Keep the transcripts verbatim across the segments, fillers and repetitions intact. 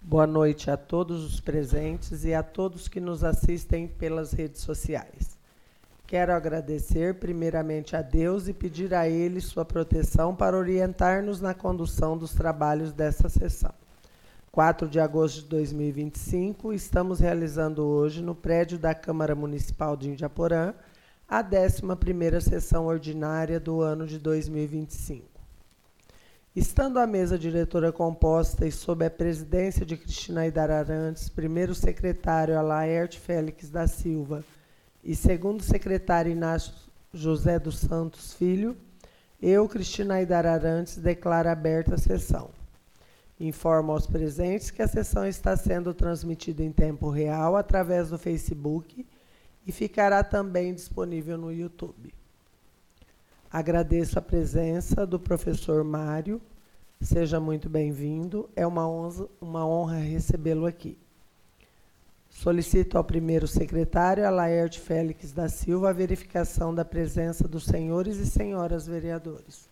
Boa noite a todos os presentes e a todos que nos assistem pelas redes sociais. Quero agradecer primeiramente a Deus e pedir a Ele sua proteção para orientar-nos na condução dos trabalhos desta sessão. quatro de agosto de dois mil e vinte e cinco, estamos realizando hoje, no prédio da Câmara Municipal de Indiaporã, a décima primeira sessão ordinária do ano de dois mil e vinte e cinco. Estando a mesa diretora composta e sob a presidência de Cristina Aidar Arantes, primeiro secretário Alaerte Félix da Silva e segundo secretário Inácio José dos Santos Filho, eu, Cristina Aidar Arantes, declaro aberta a sessão. Informo aos presentes que a sessão está sendo transmitida em tempo real através do Facebook e ficará também disponível no YouTube. Agradeço a presença do professor Mário. Seja muito bem-vindo. É uma honra, uma honra recebê-lo aqui. Solicito ao primeiro secretário, Alaerte Félix da Silva, a verificação da presença dos senhores e senhoras vereadores.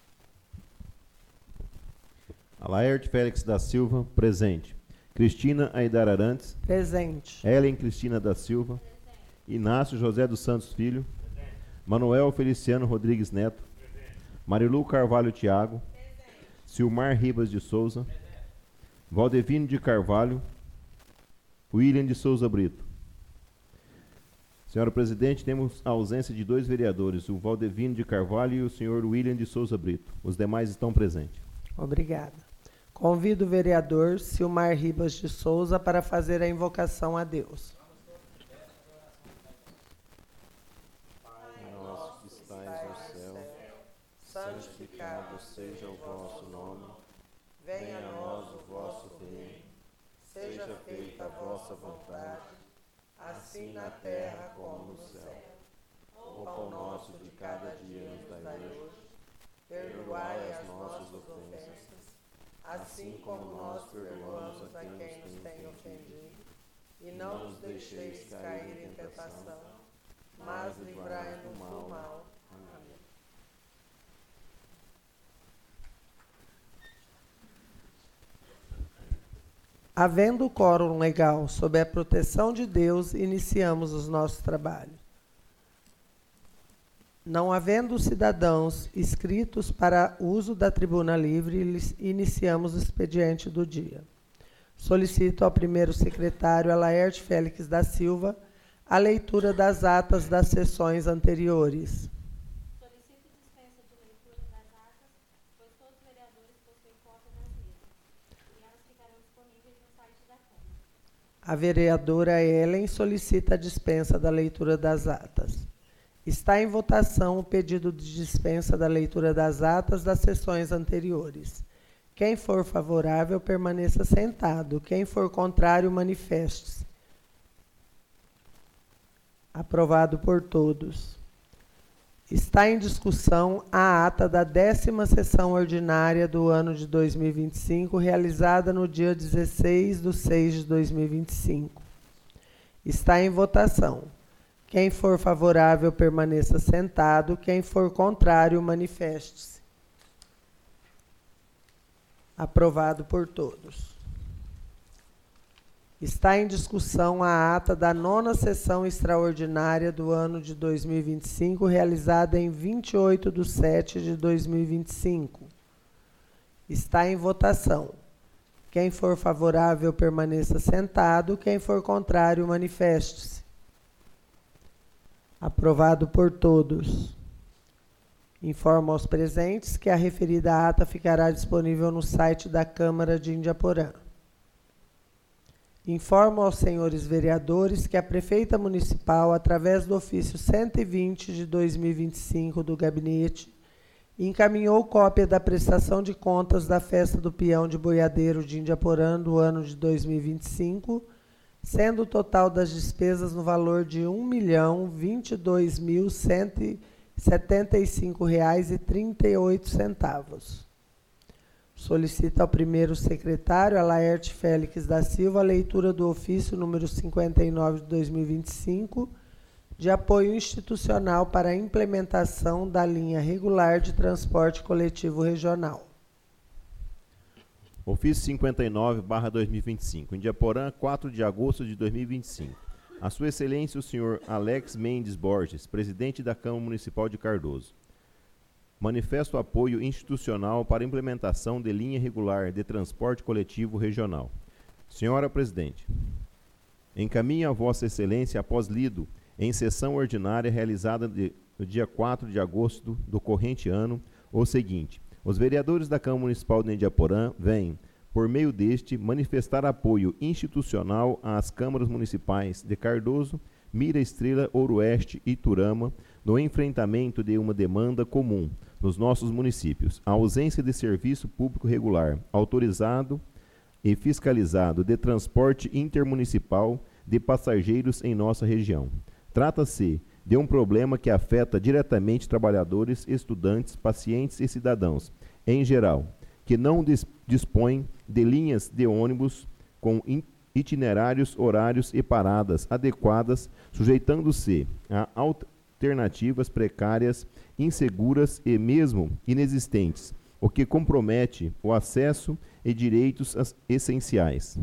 Alaerte Félix da Silva, presente. Cristina Aidar Arantes. Presente. Ellen Cristina da Silva. Presente. Inácio José dos Santos Filho. Presente. Manuel Feliciano Rodrigues Neto. Presente. Marilu Carvalho Thiago. Presente. Silmar Ribas de Souza. Presente. Valdevino de Carvalho. William de Souza Brito. Senhora Presidente, temos a ausência de dois vereadores, o Valdevino de Carvalho e o senhor William de Souza Brito. Os demais estão presentes. Obrigada. Convido o vereador Silmar Ribas de Souza para fazer a invocação a Deus. Pai nosso que estais no céu, santificado seja o vosso nome. Venha a nós o vosso reino. Seja feita a vossa vontade, assim na terra como no céu. O pão nosso de cada dia nos dai hoje. Perdoai as nossas ofensas, assim como nós perdoamos a quem nos tem ofendido. E não nos deixeis cair em tentação, mas livrai-nos do mal. Amém. Havendo o quórum legal, sob a proteção de Deus, iniciamos os nossos trabalhos. Não havendo cidadãos inscritos para uso da tribuna livre, iniciamos o expediente do dia. Solicito ao primeiro secretário, Alaerte Félix da Silva, a leitura das atas das sessões anteriores. Solicito dispensa de leitura das atas, pois todos os vereadores possuem cópia das mesmas, e elas ficarão disponíveis no site da Câmara. A vereadora Ellen solicita a dispensa da leitura das atas. Está em votação o pedido de dispensa da leitura das atas das sessões anteriores. Quem for favorável, permaneça sentado. Quem for contrário, manifeste-se. Aprovado por todos. Está em discussão a ata da décima sessão ordinária do ano de dois mil e vinte e cinco, realizada no dia dezesseis de seis de dois mil e vinte e cinco. Está em votação. Quem for favorável, permaneça sentado. Quem for contrário, manifeste-se. Aprovado por todos. Está em discussão a ata da nona sessão extraordinária do ano de dois mil e vinte e cinco, realizada em vinte e oito de sete de dois mil e vinte e cinco. Está em votação. Quem for favorável, permaneça sentado. Quem for contrário, manifeste-se. Aprovado por todos. Informo aos presentes que a referida ata ficará disponível no site da Câmara de Indiaporã. Informo aos senhores vereadores que a Prefeita Municipal, através do ofício cento e vinte de dois mil e vinte e cinco do Gabinete, encaminhou cópia da prestação de contas da Festa do Peão de Boiadeiro de Indiaporã do ano de dois mil e vinte e cinco, sendo o total das despesas no valor de um milhão vinte e dois mil cento e setenta e cinco reais e trinta e oito centavos. Solicito ao primeiro secretário, Alaerte Félix da Silva, a leitura do ofício número cinquenta e nove de dois mil e vinte e cinco, de apoio institucional para a implementação da linha regular de transporte coletivo regional. Ofício cinquenta e nove barra dois mil e vinte e cinco. Indiaporã, quatro de agosto de dois mil e vinte e cinco. A Sua Excelência o senhor Alex Mendes Borges, presidente da Câmara Municipal de Cardoso. Manifesto apoio institucional para a implementação de linha regular de transporte coletivo regional. Senhora Presidente, encaminho a Vossa Excelência, após lido, em sessão ordinária realizada de, no dia quatro de agosto do corrente ano, o seguinte: os vereadores da Câmara Municipal de Indiaporã vêm, por meio deste, manifestar apoio institucional às câmaras municipais de Cardoso, Mira Estrela, Ouro Oeste e Iturama, no enfrentamento de uma demanda comum nos nossos municípios: a ausência de serviço público regular, autorizado e fiscalizado de transporte intermunicipal de passageiros em nossa região. Trata-se de um problema que afeta diretamente trabalhadores, estudantes, pacientes e cidadãos, em geral, que não dis- dispõem de linhas de ônibus com itinerários, horários e paradas adequadas, sujeitando-se a alternativas precárias, inseguras e mesmo inexistentes, o que compromete o acesso e direitos essenciais.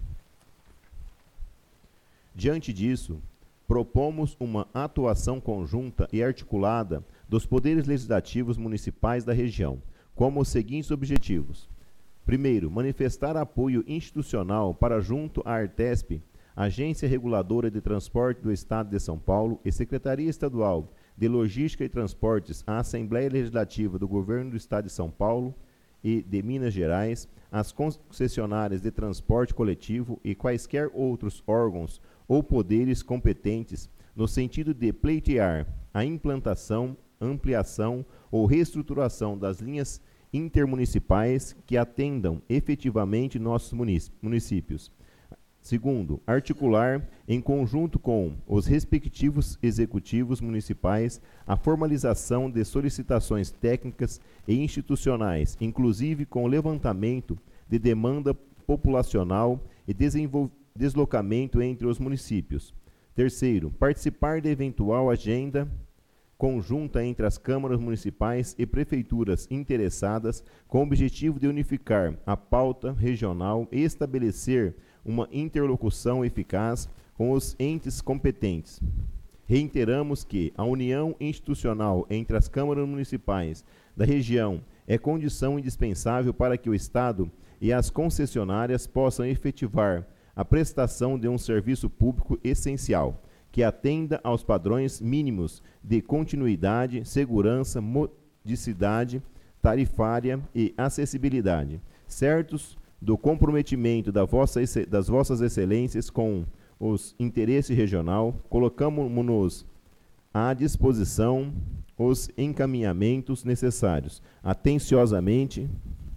Diante disso, propomos uma atuação conjunta e articulada dos poderes legislativos municipais da região, como os seguintes objetivos. Primeiro, manifestar apoio institucional para, junto à Artesp, Agência Reguladora de Transporte do Estado de São Paulo, e Secretaria Estadual de Logística e Transportes, à Assembleia Legislativa do Governo do Estado de São Paulo e de Minas Gerais, às concessionárias de transporte coletivo e quaisquer outros órgãos ou poderes competentes, no sentido de pleitear a implantação, ampliação ou reestruturação das linhas intermunicipais que atendam efetivamente nossos municípios. Segundo, articular, em conjunto com os respectivos executivos municipais, a formalização de solicitações técnicas e institucionais, inclusive com o levantamento de demanda populacional e deslocamento entre os municípios. Terceiro, participar de eventual agenda conjunta entre as câmaras municipais e prefeituras interessadas, com o objetivo de unificar a pauta regional e estabelecer uma interlocução eficaz com os entes competentes. Reiteramos que a união institucional entre as câmaras municipais da região é condição indispensável para que o Estado e as concessionárias possam efetivar a prestação de um serviço público essencial, que atenda aos padrões mínimos de continuidade, segurança, modicidade tarifária e acessibilidade, certos do comprometimento da vossa, das vossas excelências com os interesses regional, colocamos-nos à disposição os encaminhamentos necessários. Atenciosamente,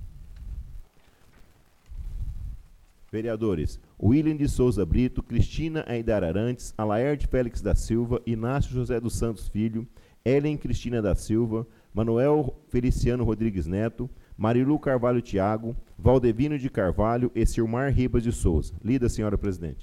vereadores William de Souza Brito, Cristina Aidar Arantes, Alaerte Félix da Silva, Inácio José dos Santos Filho, Ellen Cristina da Silva, Manuel Feliciano Rodrigues Neto, Marilu Carvalho Tiago, Valdevino de Carvalho e Silmar Ribas de Souza. Lida, senhora presidente.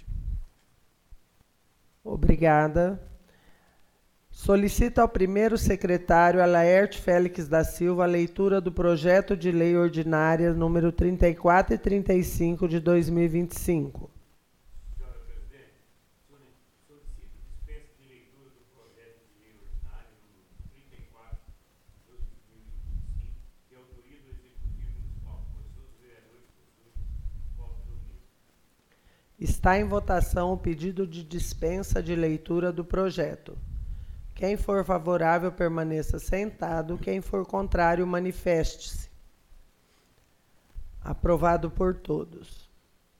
Obrigada. Solicito ao primeiro secretário Alaerte Félix da Silva a leitura do projeto de lei ordinária número trinta e quatro e trinta e cinco de dois mil e vinte e cinco. Senhora presidente, solicito dispensa de leitura do projeto de lei ordinária número trinta e quatro de dois mil e vinte e cinco, que autoriza o Executivo Municipal, pois seus vereadores possuem voto do mesmo. Está em votação o pedido de dispensa de leitura do projeto. Quem for favorável, permaneça sentado. Quem for contrário, manifeste-se. Aprovado por todos.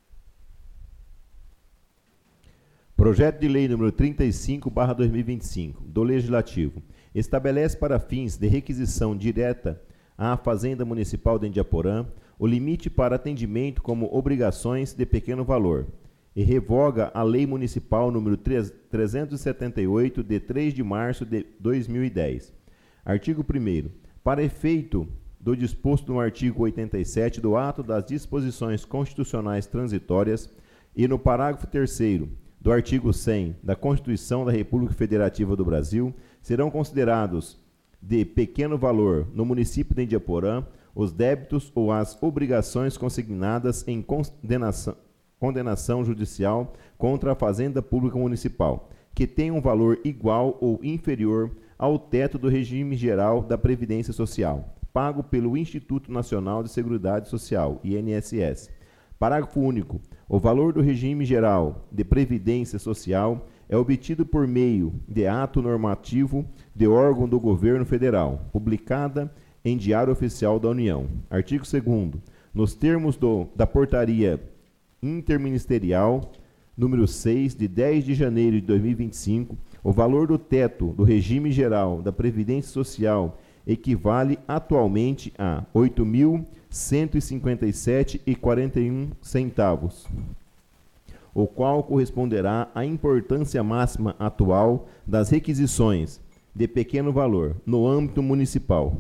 Projeto de lei número trinta e cinco barra dois mil e vinte e cinco, do Legislativo, estabelece para fins de requisição direta à Fazenda Municipal de Indiaporã o limite para atendimento como obrigações de pequeno valor, e revoga a Lei Municipal número trezentos e setenta e oito, de três de março de dois mil e dez. Artigo primeiro. Para efeito do disposto no artigo oitenta e sete do ato das disposições constitucionais transitórias e no parágrafo terceiro do artigo cem da Constituição da República Federativa do Brasil, serão considerados de pequeno valor no município de Indiaporã os débitos ou as obrigações consignadas em condenação, condenação judicial contra a Fazenda Pública Municipal, que tenha um valor igual ou inferior ao teto do regime geral da Previdência Social, pago pelo Instituto Nacional de Seguridade Social, I N S S. Parágrafo único. O valor do regime geral de Previdência Social é obtido por meio de ato normativo de órgão do Governo Federal, publicada em Diário Oficial da União. Artigo segundo. Nos termos do, da Portaria Interministerial número seis, de dez de janeiro de dois mil e vinte e cinco, o valor do teto do regime geral da Previdência Social equivale atualmente a oito mil cento e cinquenta e sete reais e quarenta e um centavos, o qual corresponderá à importância máxima atual das requisições de pequeno valor no âmbito municipal.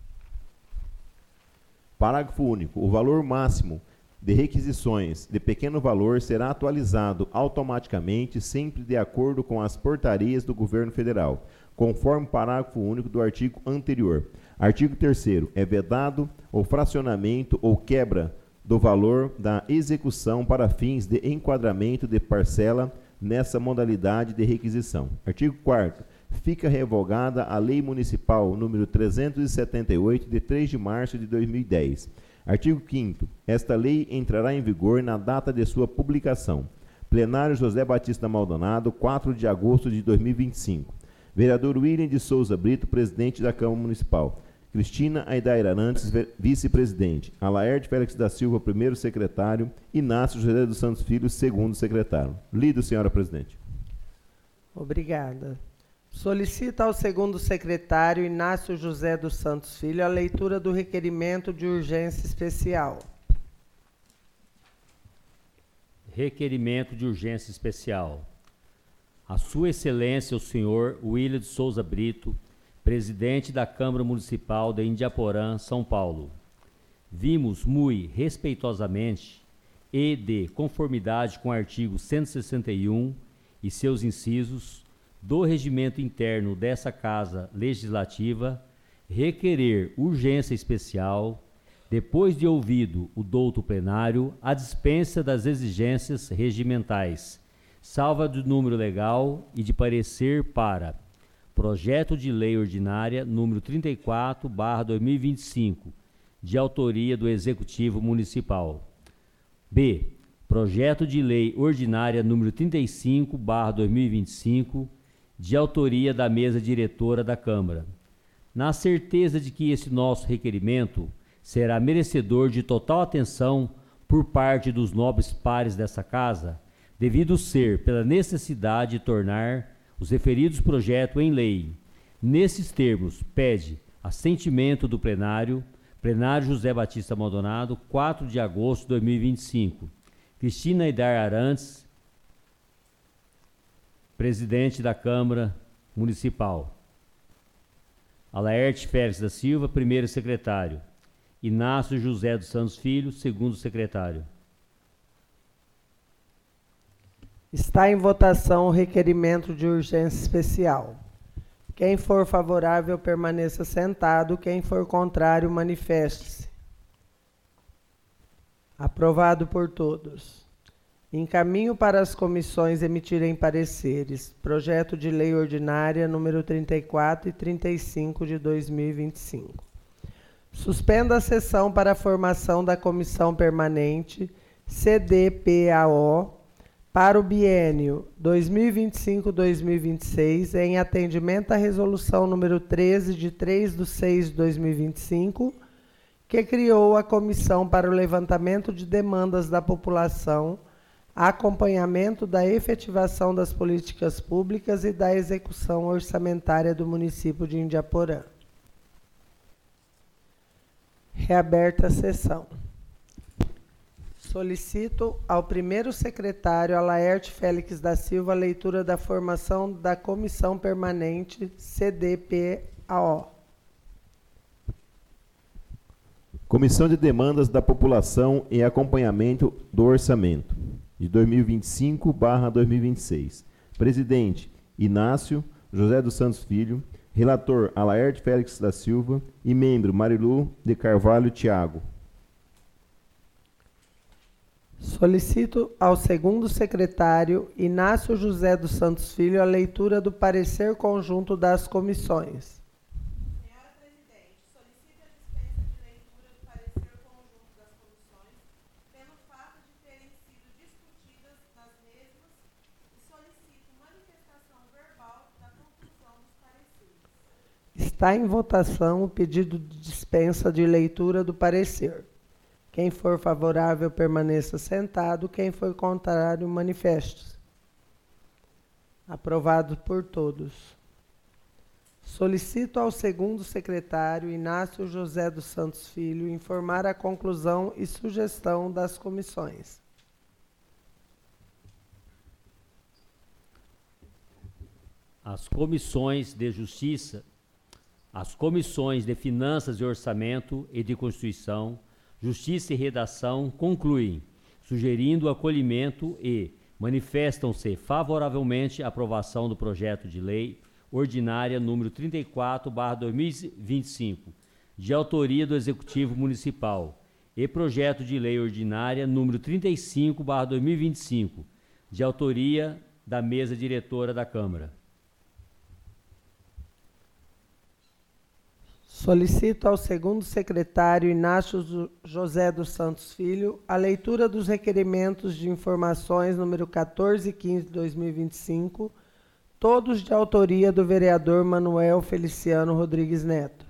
Parágrafo único. O valor máximo de requisições de pequeno valor será atualizado automaticamente, sempre de acordo com as portarias do Governo Federal, conforme o parágrafo único do artigo anterior. Artigo terceiro. É vedado o fracionamento ou quebra do valor da execução para fins de enquadramento de parcela nessa modalidade de requisição. Artigo quarto. Fica revogada a Lei Municipal número trezentos e setenta e oito, de três de março de dois mil e dez. Artigo quinto. Esta lei entrará em vigor na data de sua publicação. Plenário José Batista Maldonado, quatro de agosto de dois mil e vinte e cinco. Vereador William de Souza Brito, presidente da Câmara Municipal. Cristina Aidair Arantes, vice-presidente. Alaerte Félix da Silva, primeiro secretário. Inácio José dos Santos Filho, segundo secretário. Lido, senhora presidente. Obrigada. Solicita ao segundo secretário Inácio José dos Santos Filho a leitura do requerimento de urgência especial. Requerimento de urgência especial. A Sua Excelência, o senhor William de Souza Brito, presidente da Câmara Municipal de Indiaporã, São Paulo. Vimos muito respeitosamente e de conformidade com o artigo cento e sessenta e um e seus incisos do regimento interno dessa Casa Legislativa, requerer urgência especial, depois de ouvido o douto plenário, a dispensa das exigências regimentais, salva do número legal e de parecer para projeto de lei ordinária número trinta e quatro barra dois mil e vinte e cinco, de autoria do Executivo Municipal. B. Projeto de lei ordinária número trinta e cinco barra dois mil e vinte e cinco, de autoria da mesa diretora da Câmara. Na certeza de que esse nosso requerimento será merecedor de total atenção por parte dos nobres pares dessa Casa, devido ser pela necessidade de tornar os referidos projetos em lei. Nesses termos, pede assentimento do plenário, plenário José Batista Maldonado, quatro de agosto de dois mil e vinte e cinco. Cristina Aidair Arantes, presidente da Câmara Municipal. Alaerte Félix da Silva, primeiro secretário. Inácio José dos Santos Filho, segundo secretário. Está em votação o requerimento de urgência especial. Quem for favorável, permaneça sentado. Quem for contrário, manifeste-se. Aprovado por todos. Encaminho para as comissões emitirem pareceres. Projeto de lei ordinária número trinta e quatro e trinta e cinco de dois mil e vinte e cinco. Suspendo a sessão para a formação da Comissão Permanente C D P A O para o biênio dois mil e vinte e cinco a dois mil e vinte e seis, em atendimento à resolução número treze de três de seis de dois mil e vinte e cinco, que criou a Comissão para o Levantamento de Demandas da População, acompanhamento da efetivação das políticas públicas e da execução orçamentária do município de Indiaporã. Reaberta a sessão. Solicito ao primeiro secretário, Alaerte Félix da Silva, a leitura da formação da Comissão Permanente C D P A O. Comissão de Demandas da População e Acompanhamento do Orçamento, de dois mil e vinte e cinco barra dois mil e vinte e seis. Presidente, Inácio José dos Santos Filho. Relator, Alaerte Félix da Silva. E membro, Marilu de Carvalho Tiago. Solicito ao segundo secretário, Inácio José dos Santos Filho, a leitura do parecer conjunto das comissões. Senhora Presidente, solicito a dispensa de leitura do parecer conjunto das comissões, pelo fato de terem sido discutidas nas mesmas, e solicito manifestação verbal da conclusão dos pareceres. Está em votação o pedido de dispensa de leitura do parecer. Quem for favorável, permaneça sentado. Quem for contrário, manifeste-se. Aprovado por todos. Solicito ao segundo secretário, Inácio José dos Santos Filho, informar a conclusão e sugestão das comissões. As comissões de Justiça, as comissões de Finanças e Orçamento e de Constituição, Justiça e Redação concluem, sugerindo o acolhimento e manifestam-se favoravelmente à aprovação do projeto de lei ordinária número trinta e quatro barra dois mil e vinte e cinco, de autoria do Executivo Municipal, e projeto de lei ordinária número trinta e cinco barra dois mil e vinte e cinco, de autoria da mesa diretora da Câmara. Solicito ao segundo secretário, Inácio José dos Santos Filho, a leitura dos requerimentos de informações número quatorze e quinze de dois mil e vinte e cinco, todos de autoria do vereador Manuel Feliciano Rodrigues Neto.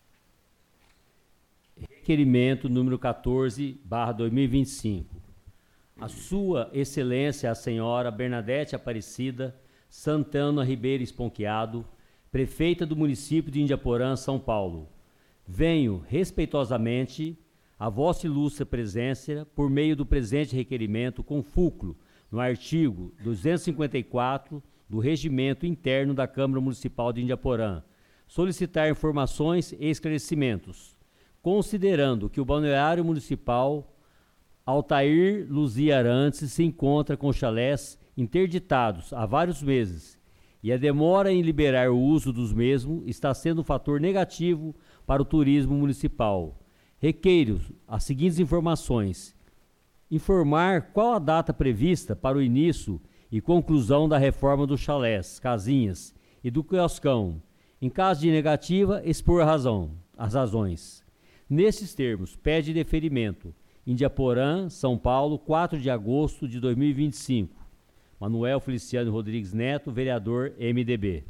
Requerimento número quatorze barra dois mil e vinte e cinco. A Sua Excelência, a Senhora Bernadette Aparecida Santana Ribeiro Esponquiado, Prefeita do município de Indiaporã, São Paulo, venho respeitosamente a vossa ilustre presença por meio do presente requerimento com fulcro no artigo duzentos e cinquenta e quatro do Regimento Interno da Câmara Municipal de Indiaporã, solicitar informações e esclarecimentos, considerando que o balneário municipal Altair Luzia Arantes se encontra com chalés interditados há vários meses, e a demora em liberar o uso dos mesmos está sendo um fator negativo para o turismo municipal. Requeiro as seguintes informações. Informar qual a data prevista para o início e conclusão da reforma dos chalés, casinhas e do quioscão. Em caso de negativa, expor a razão, as razões. Nesses termos, pede deferimento. Indiaporã, São Paulo, quatro de agosto de dois mil e vinte e cinco. Manuel Feliciano Rodrigues Neto, vereador M D B.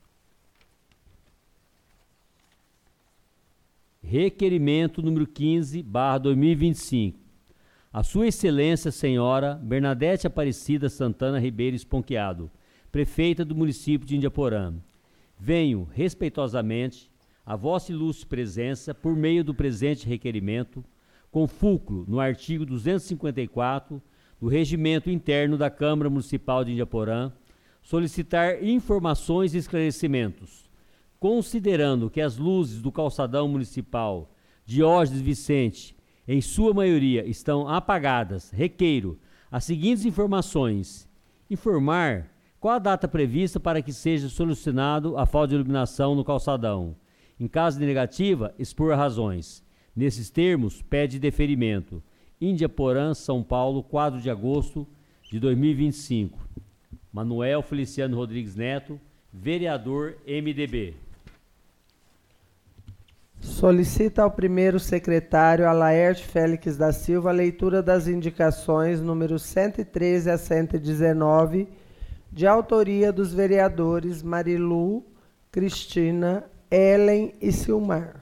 Requerimento número quinze barra dois mil e vinte e cinco. A Sua Excelência, Senhora Bernadette Aparecida Santana Ribeiro Esponquiado, Prefeita do município de Indiaporã, venho respeitosamente a vossa ilustre presença por meio do presente requerimento, com fulcro no artigo duzentos e cinquenta e quatro do Regimento Interno da Câmara Municipal de Indiaporã, solicitar informações e esclarecimentos, considerando que as luzes do calçadão municipal Diógenes Vicente, em sua maioria, estão apagadas. Requeiro as seguintes informações. Informar qual a data prevista para que seja solucionado a falta de iluminação no calçadão. Em caso de negativa, expor razões. Nesses termos, pede deferimento. Indiaporã, São Paulo, quatro de agosto de dois mil e vinte e cinco. Manuel Feliciano Rodrigues Neto, vereador M D B. Solicita ao primeiro secretário, Alaerte Félix da Silva, a leitura das indicações números cento e treze a cento e dezenove, de autoria dos vereadores Marilu, Cristina, Ellen e Silmar.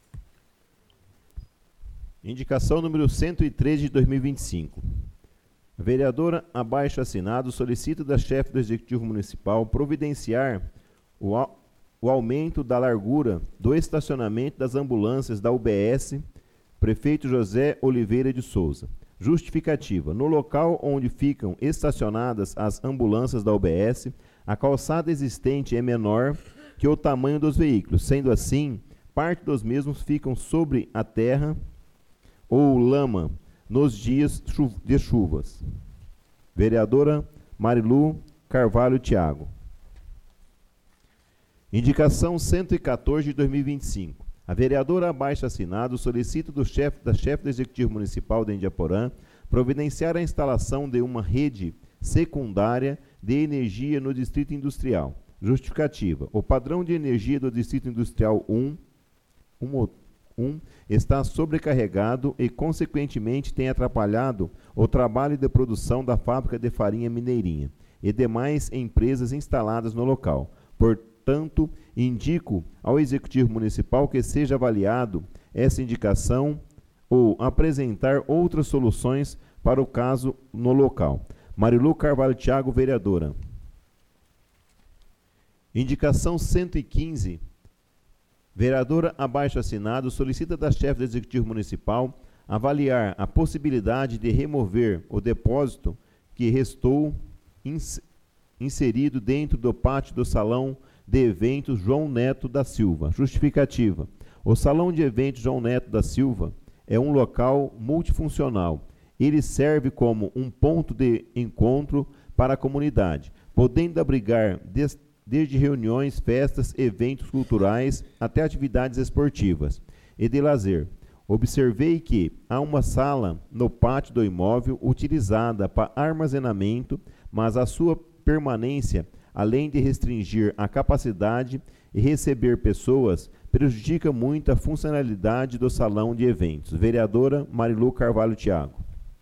Indicação número cento e treze de dois mil e vinte e cinco. A vereadora abaixo assinado solicita da chefe do Executivo Municipal providenciar o, a, o aumento da largura do estacionamento das ambulâncias da U B S Prefeito José Oliveira de Souza. Justificativa. No local onde ficam estacionadas as ambulâncias da U B S, a calçada existente é menor que o tamanho dos veículos. Sendo assim, parte dos mesmos ficam sobre a terra ou lama nos dias de chuvas. Vereadora Marilu Carvalho Tiago. Indicação cento e quatorze de dois mil e vinte e cinco. A vereadora abaixo assinado solicita do chefe da chefe do Executivo Municipal de Indiaporã providenciar a instalação de uma rede secundária de energia no Distrito Industrial. Justificativa. O padrão de energia do Distrito Industrial um, um está sobrecarregado e, consequentemente, tem atrapalhado o trabalho de produção da fábrica de farinha Mineirinha e demais empresas instaladas no local. Portanto, indico ao Executivo Municipal que seja avaliado essa indicação ou apresentar outras soluções para o caso no local. Marilu Carvalho Thiago, vereadora. Indicação cento e quinze. Vereadora abaixo assinado solicita da chefe do Executivo Municipal avaliar a possibilidade de remover o depósito que restou ins inserido dentro do pátio do Salão de Eventos João Neto da Silva. Justificativa. O Salão de Eventos João Neto da Silva é um local multifuncional. Ele serve como um ponto de encontro para a comunidade, podendo abrigar des desde reuniões, festas, eventos culturais até atividades esportivas e de lazer. Observei que há uma sala no pátio do imóvel utilizada para armazenamento, mas a sua permanência, além de restringir a capacidade e receber pessoas, prejudica muito a funcionalidade do salão de eventos. Vereadora Marilu Carvalho Thiago.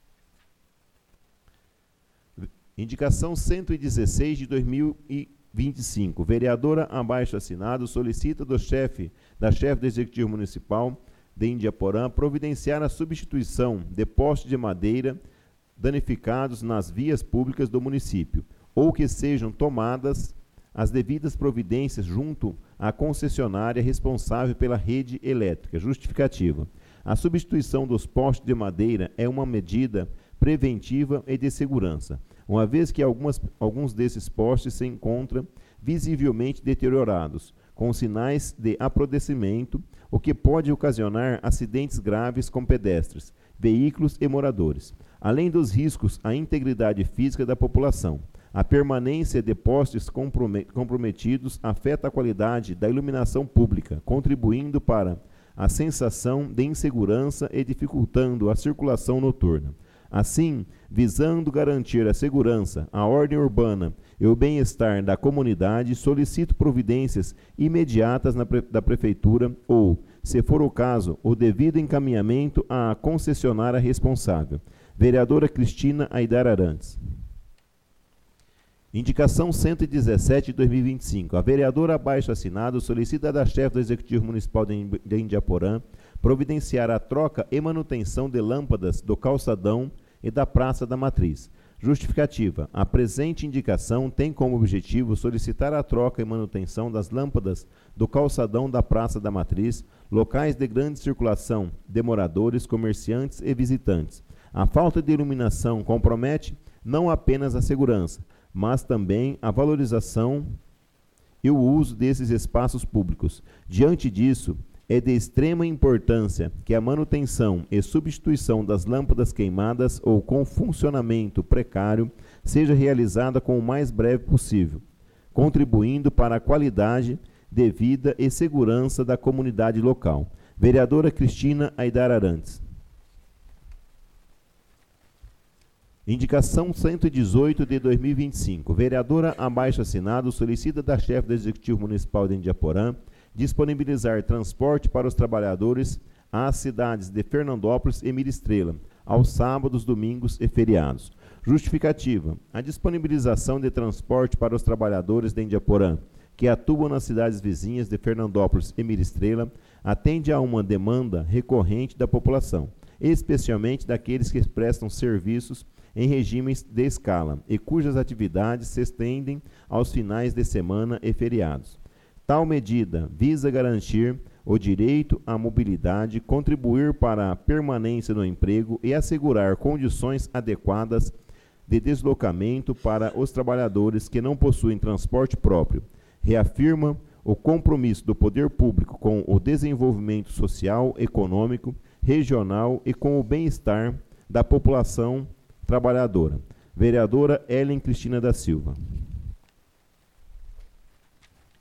Indicação cento e dezesseis de dois mil e vinte e cinco. Vereadora abaixo assinado solicita do chefe da chefe do Executivo Municipal de Indiaporã providenciar a substituição de postes de madeira danificados nas vias públicas do município, ou que sejam tomadas as devidas providências junto à concessionária responsável pela rede elétrica. Justificativa. A substituição dos postes de madeira é uma medida preventiva e de segurança, uma vez que algumas, alguns desses postes se encontram visivelmente deteriorados, com sinais de apodrecimento, o que pode ocasionar acidentes graves com pedestres, veículos e moradores, além dos riscos à integridade física da população. A permanência de postes comprometidos afeta a qualidade da iluminação pública, contribuindo para a sensação de insegurança e dificultando a circulação noturna. Assim, visando garantir a segurança, a ordem urbana e o bem-estar da comunidade, solicito providências imediatas na pre- da Prefeitura ou, se for o caso, o devido encaminhamento à concessionária responsável. Vereadora Cristina Aidar Arantes. Indicação cento e dezessete de dois mil e vinte e cinco. A vereadora abaixo assinado solicita da chefe do Executivo Municipal de Indiaporã providenciar a troca e manutenção de lâmpadas do calçadão e da Praça da Matriz. Justificativa. A presente indicação tem como objetivo solicitar a troca e manutenção das lâmpadas do calçadão da Praça da Matriz, locais de grande circulação de moradores, comerciantes e visitantes. A falta de iluminação compromete não apenas a segurança, mas também a valorização e o uso desses espaços públicos. Diante disso, é de extrema importância que a manutenção e substituição das lâmpadas queimadas ou com funcionamento precário seja realizada com o mais breve possível, contribuindo para a qualidade de vida e segurança da comunidade local. Vereadora Cristina Aidar Arantes. Indicação cento e dezoito de dois mil e vinte e cinco. Vereadora abaixo assinado solicita da chefe do Executivo Municipal de Indiaporã disponibilizar transporte para os trabalhadores às cidades de Fernandópolis e Mira Estrela, aos sábados, domingos e feriados. Justificativa. A disponibilização de transporte para os trabalhadores de Indiaporã, que atuam nas cidades vizinhas de Fernandópolis e Mira Estrela, atende a uma demanda recorrente da população, especialmente daqueles que prestam serviços em regimes de escala e cujas atividades se estendem aos finais de semana e feriados. Tal medida visa garantir o direito à mobilidade, contribuir para a permanência no emprego e assegurar condições adequadas de deslocamento para os trabalhadores que não possuem transporte próprio. Reafirma o compromisso do poder público com o desenvolvimento social, econômico, regional e com o bem-estar da população trabalhadora. Vereadora Ellen Cristina da Silva.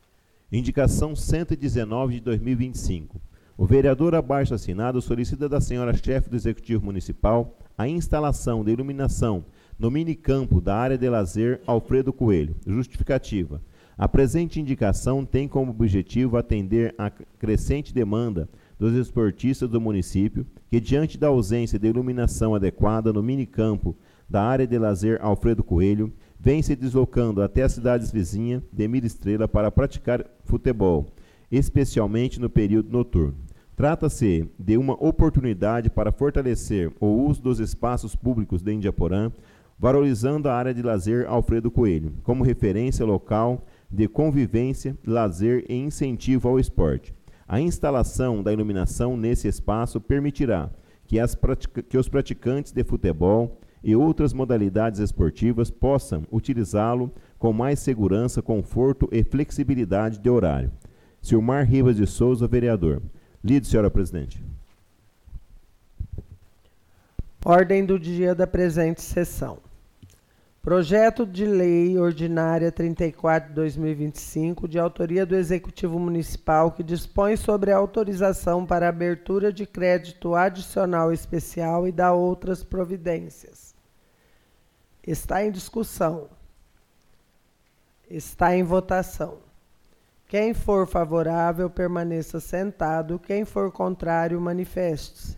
Indicação cento e dezenove de dois mil e vinte e cinco. O vereador abaixo assinado solicita da senhora chefe do Executivo Municipal a instalação de iluminação no minicampo da área de lazer Alfredo Coelho. Justificativa. A presente indicação tem como objetivo atender à crescente demanda dos esportistas do município, que diante da ausência de iluminação adequada no minicampo da área de lazer Alfredo Coelho, vem se deslocando até as cidades vizinhas de Mira Estrela para praticar futebol, especialmente no período noturno. Trata-se de uma oportunidade para fortalecer o uso dos espaços públicos de Indiaporã, valorizando a área de lazer Alfredo Coelho, como referência local de convivência, lazer e incentivo ao esporte. A instalação da iluminação nesse espaço permitirá que, as pratica- que os praticantes de futebol e outras modalidades esportivas possam utilizá-lo com mais segurança, conforto e flexibilidade de horário. Silmar Ribas de Souza, vereador. Lido, senhora presidente. Ordem do dia da presente sessão. Projeto de Lei Ordinária trinta e quatro de dois mil e vinte e cinco, de autoria do Executivo Municipal, que dispõe sobre a autorização para a abertura de crédito adicional especial e dá outras providências. Está em discussão. Está em votação. Quem for favorável, permaneça sentado. Quem for contrário, manifeste-se.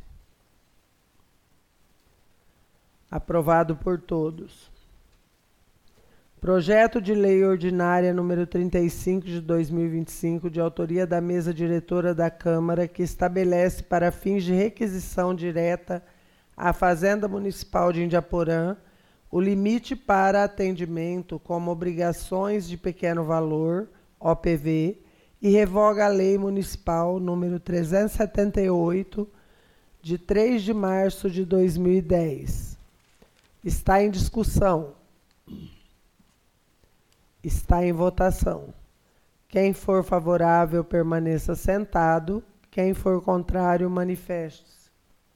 Aprovado por todos. Projeto de Lei Ordinária número trinta e cinco de dois mil e vinte e cinco, de autoria da Mesa Diretora da Câmara, que estabelece para fins de requisição direta à Fazenda Municipal de Indiaporã o limite para atendimento como obrigações de pequeno valor, O P V, e revoga a Lei Municipal número trezentos e setenta e oito, de três de março de dois mil e dez. Está em discussão. Está em votação. Quem for favorável, permaneça sentado. Quem for contrário, manifeste-se.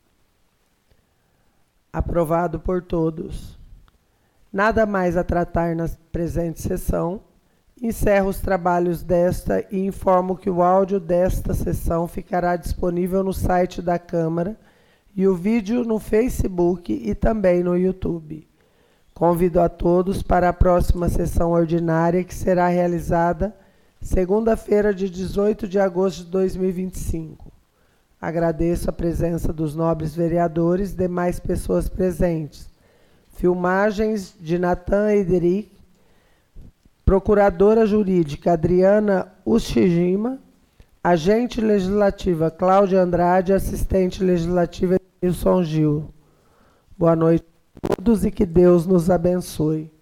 Aprovado por todos. Nada mais a tratar na presente sessão. Encerro os trabalhos desta e informo que o áudio desta sessão ficará disponível no site da Câmara e o vídeo no Facebook e também no YouTube. Convido a todos para a próxima sessão ordinária, que será realizada segunda-feira, de dezoito de agosto de dois mil e vinte e cinco. Agradeço a presença dos nobres vereadores e demais pessoas presentes. Filmagens de Natan Ederic, Procuradora Jurídica Adriana Ushijima, Agente Legislativa Cláudia Andrade, Assistente Legislativa Edilson Gil. Boa noite a todos e que Deus nos abençoe.